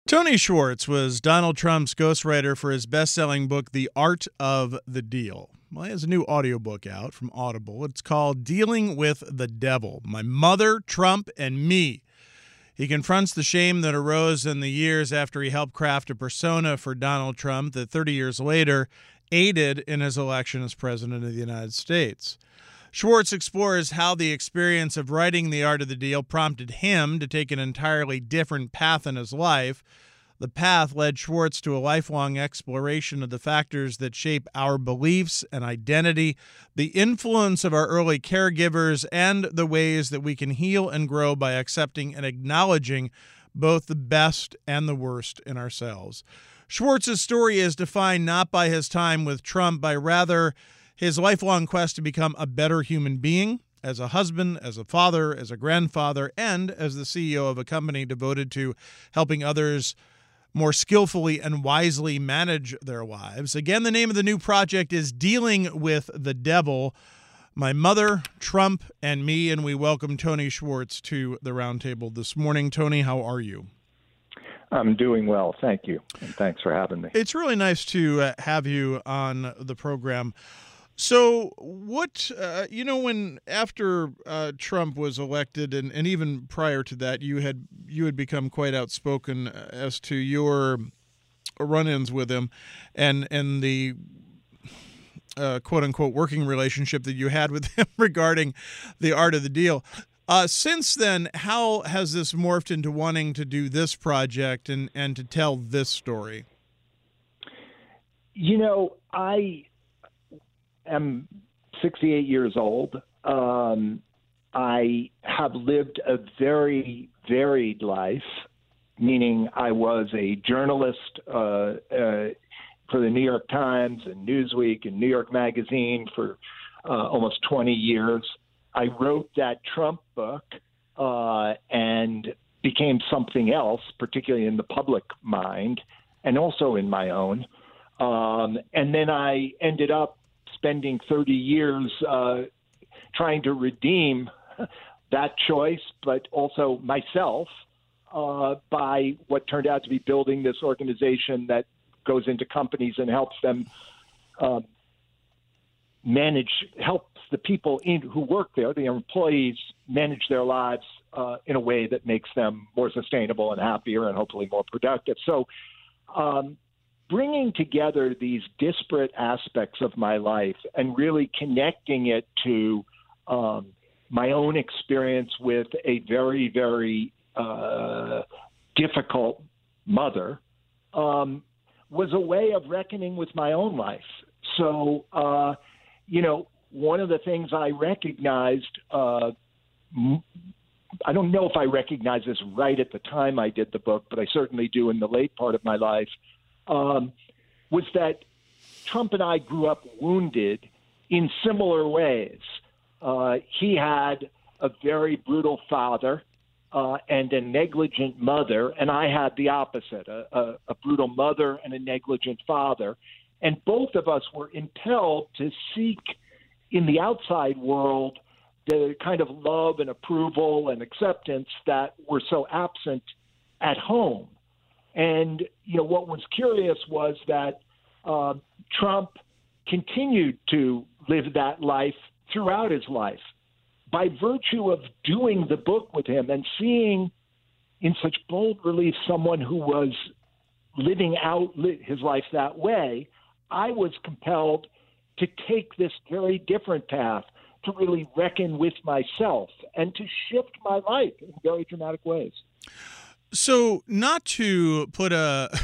Tony Schwartz was Donald Trump's ghostwriter for his best-selling book, The Art of the Deal. Well, he has a new audiobook out from Audible. It's called Dealing with the Devil, My Mother, Trump, and Me. He confronts the shame that arose in the years after he helped craft a persona for Donald Trump that 30 years later aided in his election as president of the United States. Schwartz explores how the experience of writing The Art of the Deal prompted him to take an entirely different path in his life. The path led Schwartz to a lifelong exploration of the factors that shape our beliefs and identity, the influence of our early caregivers, and the ways that we can heal and grow by accepting and acknowledging both the best and the worst in ourselves. Schwartz's story is defined not by his time with Trump, but rather his lifelong quest to become a better human being, as a husband, as a father, as a grandfather, and as the CEO of a company devoted to helping others more skillfully and wisely manage their lives. Again, the name of the new project is Dealing with the Devil, My Mother, Trump, and Me, and we welcome Tony Schwartz to the roundtable this morning. Tony, how are you? I'm doing well, thank you, and thanks for having me. It's really nice to have you on the program. So what, when after Trump was elected and even prior to that, you had become quite outspoken as to your run-ins with him and the quote-unquote working relationship that you had with him regarding The Art of the Deal. Since then, how has this morphed into wanting to do this project and to tell this story? I am 68 years old. I have lived a very varied life, meaning I was a journalist for the New York Times and Newsweek and New York Magazine for almost 20 years. I wrote that Trump book and became something else, particularly in the public mind and also in my own. And then I ended up spending 30 years trying to redeem that choice, but also myself, by what turned out to be building this organization that goes into companies and helps them helps the people who work there, the employees, manage their lives in a way that makes them more sustainable and happier and hopefully more productive. So bringing together these disparate aspects of my life and really connecting it to my own experience with a very, very difficult mother was a way of reckoning with my own life. So, one of the things I recognized, I don't know if I recognized this right at the time I did the book, but I certainly do in the late part of my life, was that Trump and I grew up wounded in similar ways. He had a very brutal father and a negligent mother, and I had the opposite, a brutal mother and a negligent father. And both of us were impelled to seek in the outside world the kind of love and approval and acceptance that were so absent at home. And, what was curious was that Trump continued to live that life throughout his life. By virtue of doing the book with him and seeing in such bold relief someone who was living out his life that way, I was compelled to take this very different path, to really reckon with myself and to shift my life in very dramatic ways. So, not to put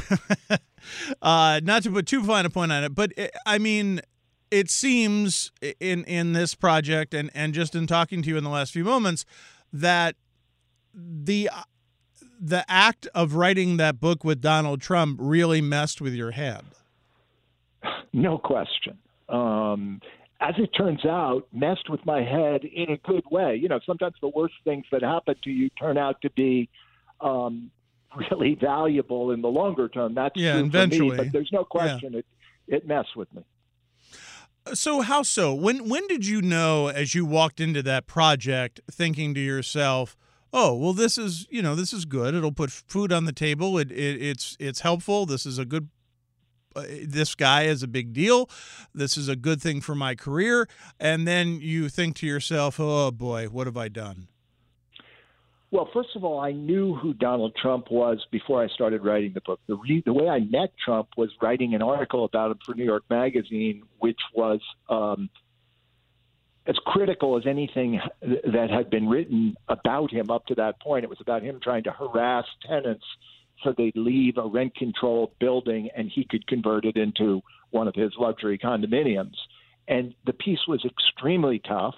not to put too fine a point on it, but it seems in this project and just in talking to you in the last few moments that the act of writing that book with Donald Trump really messed with your head. No question. As it turns out, messed with my head in a good way. Sometimes the worst things that happen to you turn out to be really valuable in the longer term. That's true eventually. For me, but there's no question it messed with me. So how so? When did you know, as you walked into that project, thinking to yourself, oh, well, this is, this is good. It'll put food on the table. It's helpful. This is a good. This guy is a big deal. This is a good thing for my career. And then you think to yourself, oh boy, what have I done? Well, first of all, I knew who Donald Trump was before I started writing the book. The way I met Trump was writing an article about him for New York Magazine, which was as critical as anything that had been written about him up to that point. It was about him trying to harass tenants so they'd leave a rent-controlled building and he could convert it into one of his luxury condominiums. And the piece was extremely tough.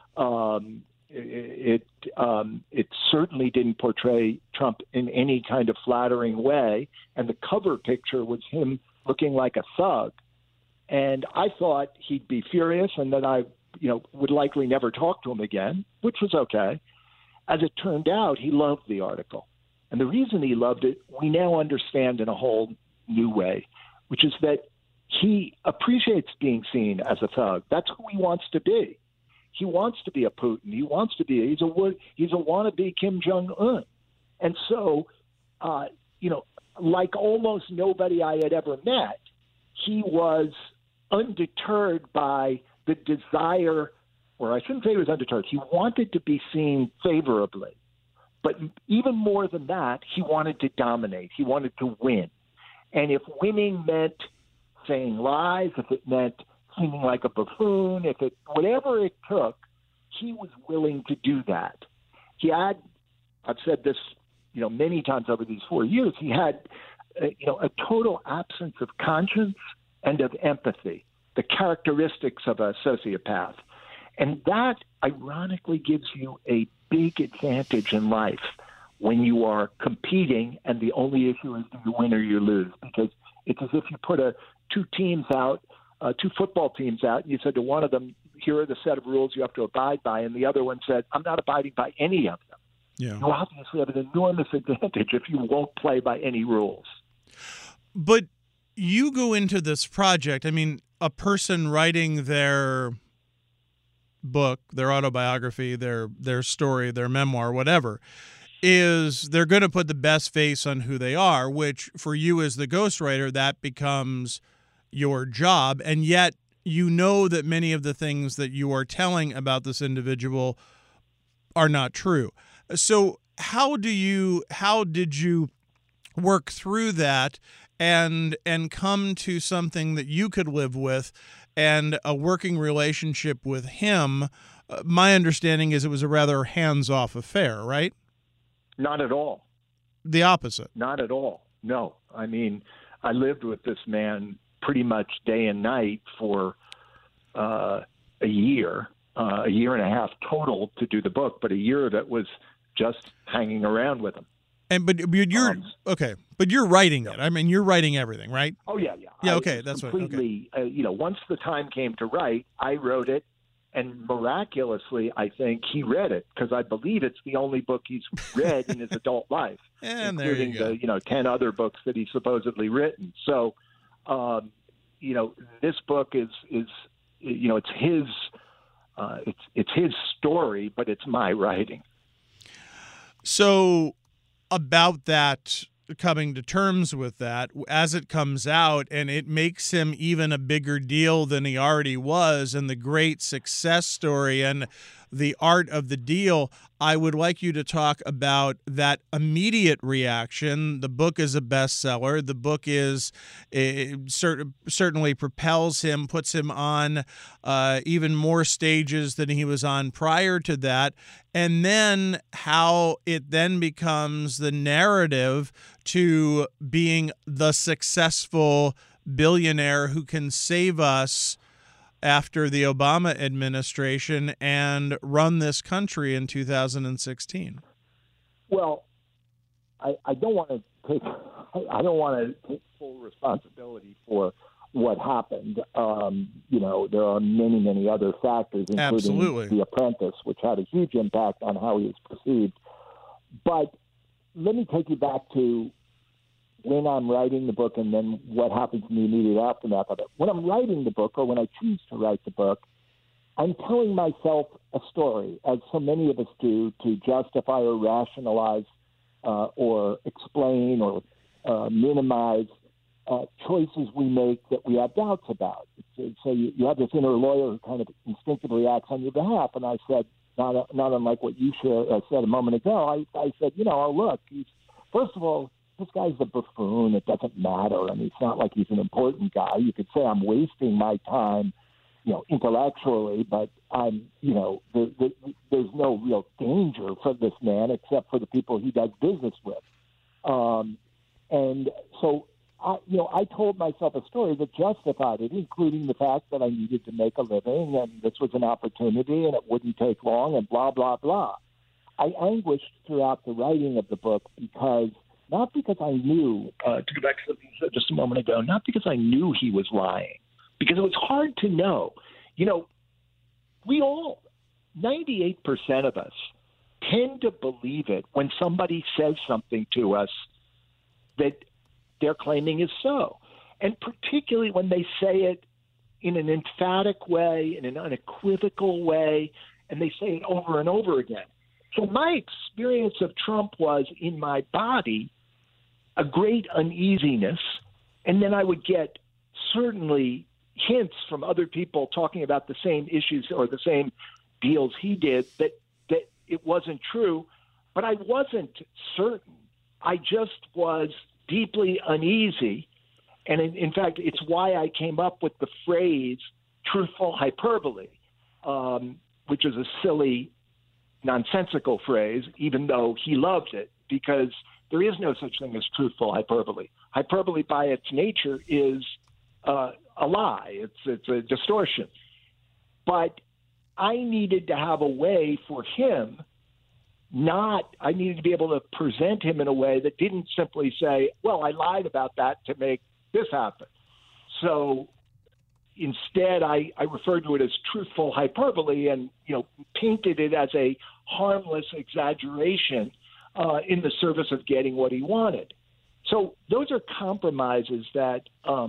It certainly didn't portray Trump in any kind of flattering way, and the cover picture was him looking like a thug. And I thought he'd be furious and that I, would likely never talk to him again, which was okay. As it turned out, he loved the article. And the reason he loved it, we now understand in a whole new way, which is that he appreciates being seen as a thug. That's who he wants to be. He wants to be a Putin. He wants to be. He's a wannabe Kim Jong-un. And so, like almost nobody I had ever met, he was undeterred by the desire, or I shouldn't say he was undeterred. He wanted to be seen favorably. But even more than that, he wanted to dominate. He wanted to win. And if winning meant saying lies, if it meant seeming like a buffoon, whatever it took, he was willing to do that. He had, I've said this, many times over these 4 years, he had, a total absence of conscience and of empathy, the characteristics of a sociopath. And that, ironically, gives you a big advantage in life when you are competing and the only issue is do you win or you lose, because it's as if you put two football teams out, and you said to one of them, here are the set of rules you have to abide by, and the other one said, I'm not abiding by any of them. Yeah. You obviously have an enormous advantage if you won't play by any rules. But you go into this project, a person writing their book, their autobiography, their story, their memoir, whatever, they're going to put the best face on who they are, which for you as the ghostwriter, that becomes your job. And yet you know that many of the things that you are telling about this individual are not true. So how did you work through that and come to something that you could live with and a working relationship with him? My understanding is it was a rather hands-off affair, right? Not at all. The opposite. Not at all. No. I lived with this man pretty much day and night for a year and a half total to do the book, but a year of it was just hanging around with him. But you're okay. But you're writing it. You're writing everything, right? Oh yeah. Yeah. Okay, that's completely. Okay. Once the time came to write, I wrote it, and miraculously, I think he read it because I believe it's the only book he's read in his adult life, and including the 10 other books that he's supposedly written. So, this book is it's his story, but it's my writing. So about that, coming to terms with that, as it comes out, and it makes him even a bigger deal than he already was, and the great success story and the art of the deal, I would like you to talk about that immediate reaction. The book is a bestseller. The book certainly propels him, puts him on even more stages than he was on prior to that. And then how it then becomes the narrative to being the successful billionaire who can save us after the Obama administration and run this country in 2016? Well, I don't want to take full responsibility for what happened. There are many other factors, including Absolutely. The Apprentice, which had a huge impact on how he was perceived. But let me take you back to when I'm writing the book and then what happens in the immediate aftermath of it. When I'm writing the book, or when I choose to write the book, I'm telling myself a story, as so many of us do, to justify or rationalize or explain or minimize choices we make that we have doubts about. So you have this inner lawyer who kind of instinctively acts on your behalf. And I said, not unlike what you said a moment ago, I said, look, first of all, this guy's a buffoon. It doesn't matter. I mean, it's not like he's an important guy. You could say I'm wasting my time, intellectually, but there's no real danger for this man except for the people he does business with. And so, I told myself a story that justified it, including the fact that I needed to make a living and this was an opportunity and it wouldn't take long and blah, blah, blah. I anguished throughout the writing of the book not because I knew, to go back to something you said just a moment ago, not because I knew he was lying, because it was hard to know. We all, 98% of us, tend to believe it when somebody says something to us that they're claiming is so. And particularly when they say it in an emphatic way, in an unequivocal way, and they say it over and over again. So my experience of Trump was, in my body, a great uneasiness, and then I would get certainly hints from other people talking about the same issues or the same deals he did that it wasn't true, but I wasn't certain. I just was deeply uneasy, and in fact, it's why I came up with the phrase truthful hyperbole, which is a silly, nonsensical phrase, even though he loves it, because there is no such thing as truthful hyperbole. Hyperbole by its nature is a lie. It's a distortion. But I needed to have a way for him I needed to be able to present him in a way that didn't simply say, well, I lied about that to make this happen. So instead, I referred to it as truthful hyperbole and, painted it as a harmless exaggeration in the service of getting what he wanted. So those are compromises that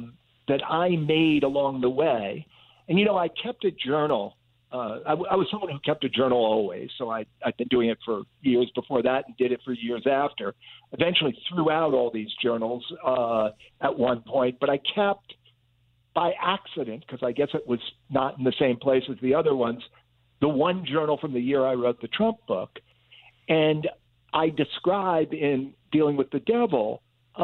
I made along the way. And, I kept a journal. I was someone who kept a journal always, so I've been doing it for years before that and did it for years after. Eventually threw out all these journals at one point, but I kept, by accident, because I guess it was not in the same place as the other ones, the one journal from the year I wrote the Trump book. And I describe in Dealing with the Devil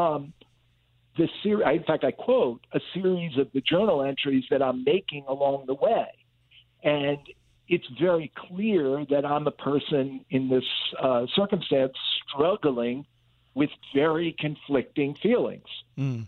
the series. In fact, I quote a series of the journal entries that I'm making along the way. And it's very clear that I'm a person in this circumstance struggling with very conflicting feelings. Mm.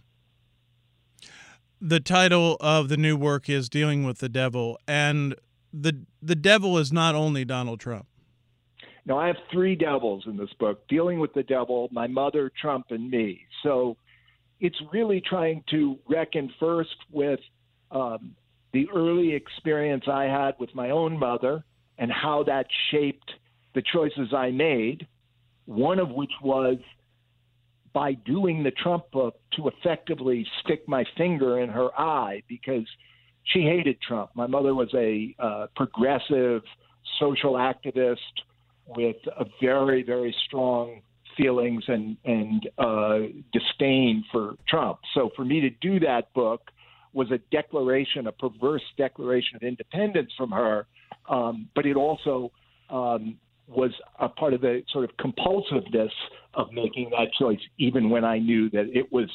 The title of the new work is Dealing with the Devil, and the devil is not only Donald Trump. No, I have three devils in this book: Dealing with the Devil, my mother, Trump, and me. So it's really trying to reckon first with the early experience I had with my own mother and how that shaped the choices I made, one of which was by doing the Trump book to effectively stick my finger in her eye, because she hated Trump. My mother was a progressive social activist with a very, very strong feelings and disdain for Trump. So for me to do that book was a perverse declaration of independence from her, but it also was a part of the sort of compulsiveness of making that choice, even when I knew that it was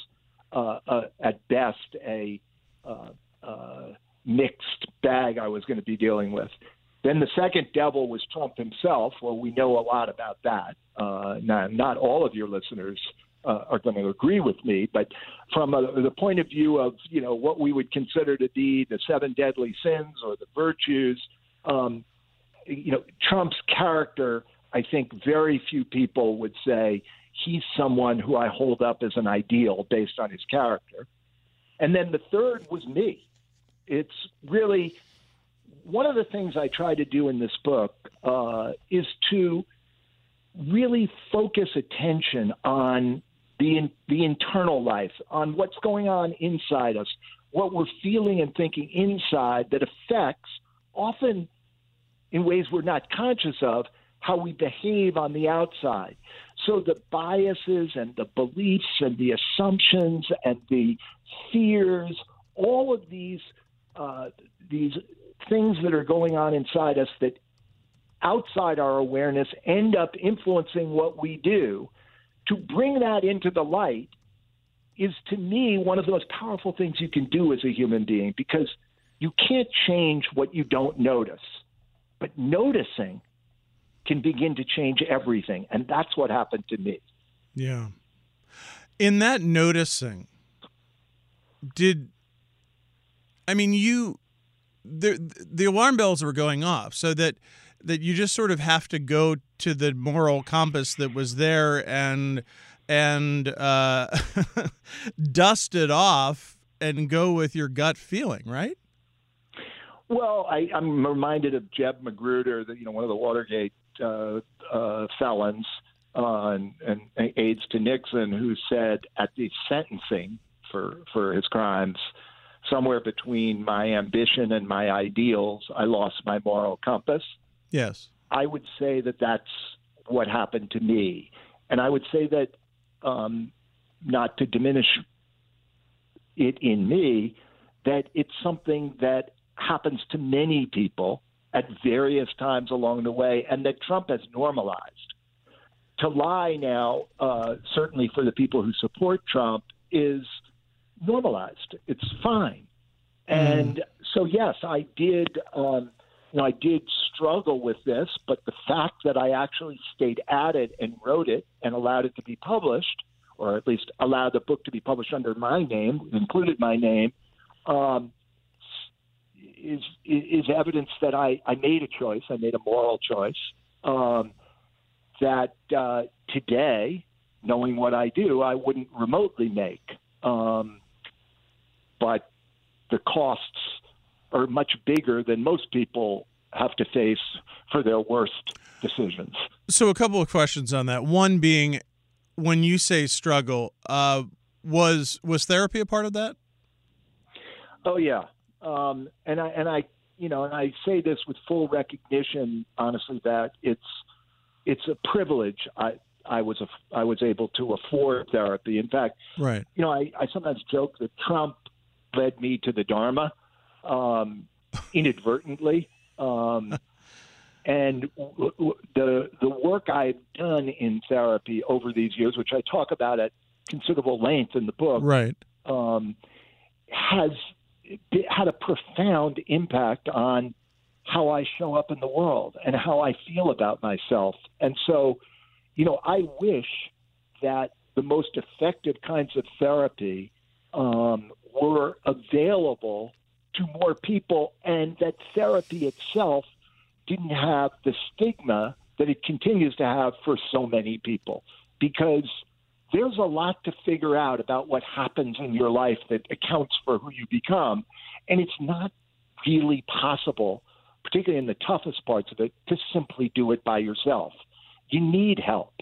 at best a mixed bag I was going to be dealing with. Then the second devil was Trump himself. Well, we know a lot about that. Not all of your listeners are going to agree with me, but from the point of view of what we would consider to be the seven deadly sins or the virtues, Trump's character, I think very few people would say he's someone who I hold up as an ideal based on his character. And then the third was me. It's really one of the things I try to do in this book is to really focus attention on the internal life, on what's going on inside us, what we're feeling and thinking inside that affects often, in ways we're not conscious of, how we behave on the outside. So the biases and the beliefs and the assumptions and the fears, all of these things that are going on inside us that outside our awareness end up influencing what we do. To bring that into the light is, to me, one of the most powerful things you can do as a human being, because you can't change what you don't notice. But noticing can begin to change everything. And that's what happened to me. Yeah. In that noticing, the alarm bells were going off, so that you just sort of have to go to the moral compass that was there and dust it off and go with your gut feeling, right? Well, I'm reminded of Jeb Magruder, one of the Watergate felons and aides to Nixon, who said at the sentencing for his crimes, somewhere between my ambition and my ideals, I lost my moral compass. Yes. I would say that that's what happened to me. And I would say that, not to diminish it in me, that it's something that happens to many people at various times along the way, and that Trump has normalized. To lie now, certainly for the people who support Trump, is normalized. It's fine. And so, yes, I did struggle with this, but the fact that I actually stayed at it and wrote it and allowed it to be published, or at least allowed the book to be published under my name, included my name, is evidence that I made a choice. I made a moral choice that today, knowing what I do, I wouldn't remotely make. But the costs are much bigger than most people have to face for their worst decisions. So a couple of questions on that. One being, when you say struggle, was therapy a part of that? Oh yeah. And I say this with full recognition, honestly, that it's a privilege. I was able to afford therapy. In fact, right. I sometimes joke that Trump led me to the Dharma inadvertently. And the work I've done in therapy over these years, which I talk about at considerable length in the book, right, has had a profound impact on how I show up in the world and how I feel about myself. And so, I wish that the most effective kinds of therapy were available to more people, and that therapy itself didn't have the stigma that it continues to have for so many people, because there's a lot to figure out about what happens in your life that accounts for who you become. And it's not really possible, particularly in the toughest parts of it, to simply do it by yourself. You need help.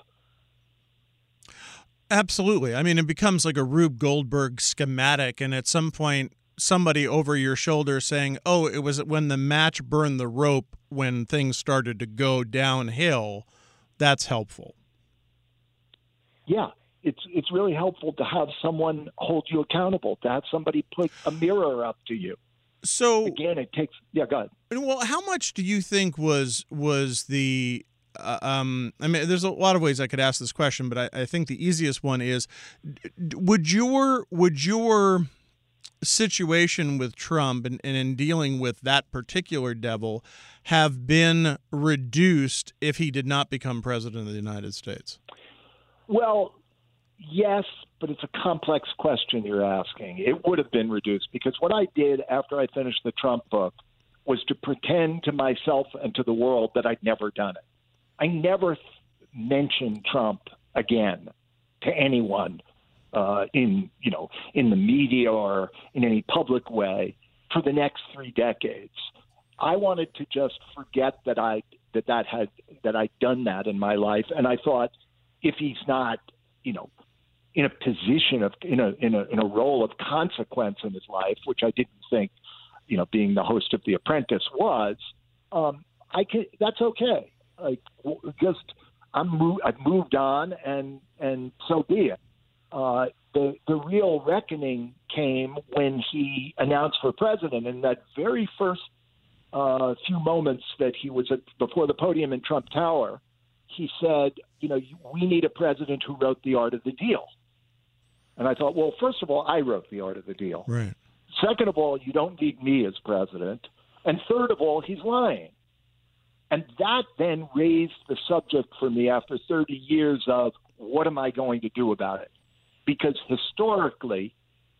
Absolutely. I mean, it becomes like a Rube Goldberg schematic, and at some point, somebody over your shoulder saying, oh, it was when the match burned the rope when things started to go downhill. That's helpful. Yeah. It's really helpful to have someone hold you accountable, to have somebody put a mirror up to you. So again, it takes. Yeah, go ahead. Well, how much do you think was the? I mean, there's a lot of ways I could ask this question, but I think the easiest one is: would your situation with Trump and in dealing with that particular devil have been reduced if he did not become president of the United States? Well, yes, but it's a complex question you're asking. It would have been reduced, because what I did after I finished the Trump book was to pretend to myself and to the world that I'd never done it. I never mentioned Trump again to anyone in the media or in any public way for the next 3 decades. I wanted to just forget that I'd done that in my life, and I thought, if he's not, in a position of in a role of consequence in his life, which I didn't think being the host of The Apprentice was, that's okay. Like, I've moved on, and so be it. The real reckoning came when he announced for president. In that very first few moments that he was before the podium in Trump Tower, he said, we need a president who wrote The Art of the Deal. And I thought, well, first of all, I wrote The Art of the Deal. Right. Second of all, you don't need me as president. And third of all, he's lying. And that then raised the subject for me after 30 years of what am I going to do about it? Because historically,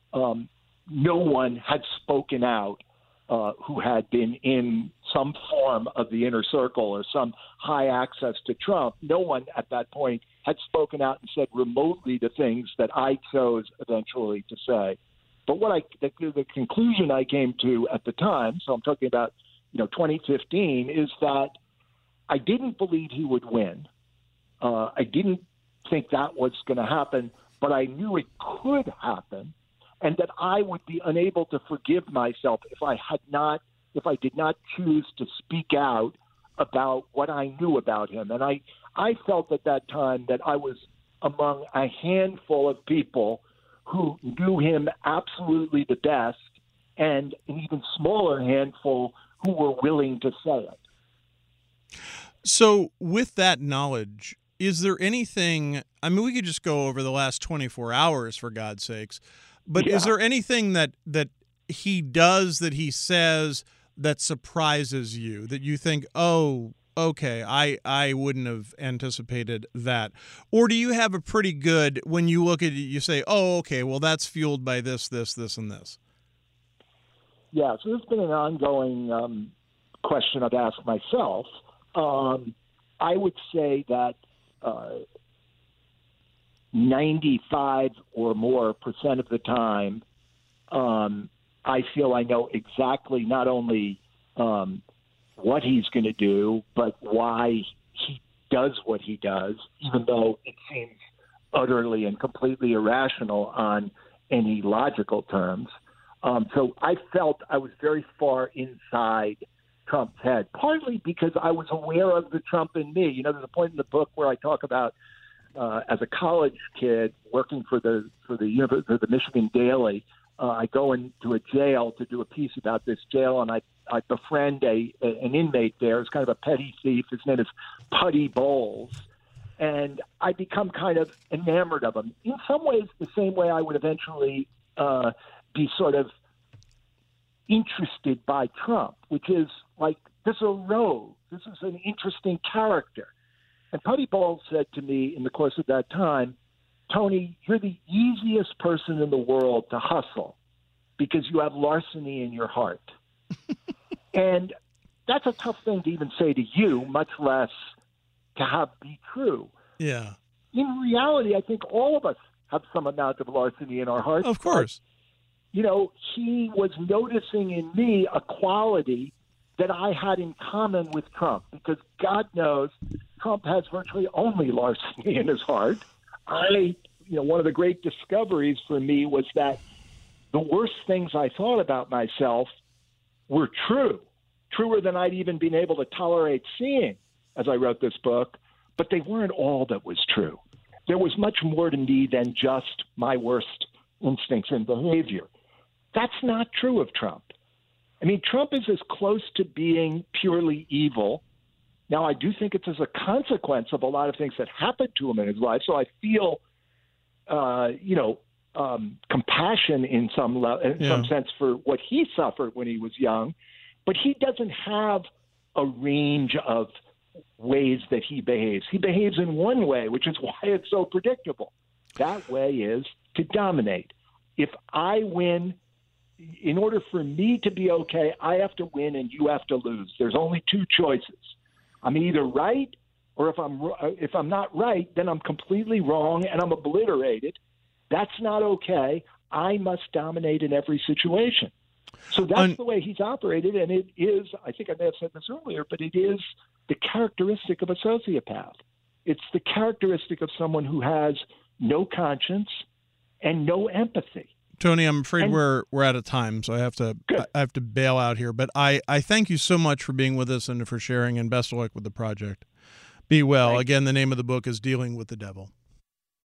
no one had spoken out who had been in some form of the inner circle or some high access to Trump. No one at that point had spoken out and said remotely the things that I chose eventually to say. But the conclusion I came to at the time, so I'm talking about 2015, is that I didn't believe he would win. I didn't think that was going to happen, but I knew it could happen, and that I would be unable to forgive myself if I did not choose to speak out about what I knew about him. And I felt at that time that I was among a handful of people who knew him absolutely the best, and an even smaller handful who were willing to say it. So with that knowledge, is there anything, we could just go over the last 24 hours for God's sakes, but Is there anything that he does, that he says, that surprises you, that you think, oh, okay, I wouldn't have anticipated that? Or do you have a pretty good, when you look at it, you say, oh, okay, well, that's fueled by this, this, and this? Yeah, so there's been an ongoing question I've asked myself. I would say that 95 or more % of the time, I feel I know exactly not only what he's going to do, but why he does what he does, even though it seems utterly and completely irrational on any logical terms. So I felt I was very far inside Trump's head, partly because I was aware of the Trump in me. There's a point in the book where I talk about as a college kid working for the Michigan Daily. I go into a jail to do a piece about this jail, and I befriend an inmate there. It's kind of a petty thief. His name is Putty Bowles. And I become kind of enamored of him. In some ways, the same way I would eventually be sort of interested by Trump, which is like, this is a rogue. This is an interesting character. And Putty Bowles said to me in the course of that time, Tony, you're the easiest person in the world to hustle because you have larceny in your heart. And that's a tough thing to even say to you, much less to have be true. Yeah. In reality, I think all of us have some amount of larceny in our hearts. Of course. But, he was noticing in me a quality that I had in common with Trump, because God knows Trump has virtually only larceny in his heart. One of the great discoveries for me was that the worst things I thought about myself were true, truer than I'd even been able to tolerate seeing as I wrote this book, but they weren't all that was true. There was much more to me than just my worst instincts and behavior. That's not true of Trump. Trump is as close to being purely evil. Now, I do think it's as a consequence of a lot of things that happened to him in his life, so I feel compassion in some sense for what he suffered when he was young, but he doesn't have a range of ways that he behaves. He behaves in one way, which is why it's so predictable. That way is to dominate. If I win, in order for me to be okay, I have to win and you have to lose. There's only two choices. I'm either right, or if I'm not right, then I'm completely wrong and I'm obliterated. That's not okay. I must dominate in every situation. So that's the way he's operated, and it is, I think I may have said this earlier, but it is the characteristic of a sociopath. It's the characteristic of someone who has no conscience and no empathy. Tony, I'm afraid And- we're out of time, so I have to Good. I have to bail out here. But I thank you so much for being with us and for sharing, and best of luck with the project. Be well. Thanks. Again, the name of the book is Dealing with the Devil.